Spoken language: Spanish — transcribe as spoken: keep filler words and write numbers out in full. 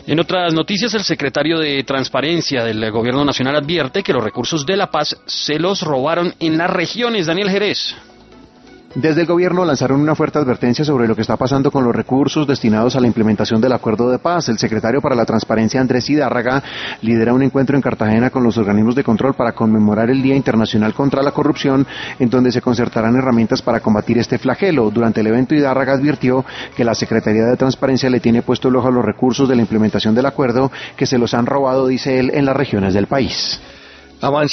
En otras noticias, el secretario de Transparencia del Gobierno Nacional advierte que los recursos de la paz se los robaron en las regiones. Daniel Jerez. Desde el gobierno lanzaron una fuerte advertencia sobre lo que está pasando con los recursos destinados a la implementación del acuerdo de paz. El secretario para la Transparencia, Andrés Hidárraga, lidera un encuentro en Cartagena con los organismos de control para conmemorar el Día Internacional contra la Corrupción, en donde se concertarán herramientas para combatir este flagelo. Durante el evento, Hidárraga advirtió que la Secretaría de Transparencia le tiene puesto el ojo a los recursos de la implementación del acuerdo, que se los han robado, dice él, en las regiones del país. Avance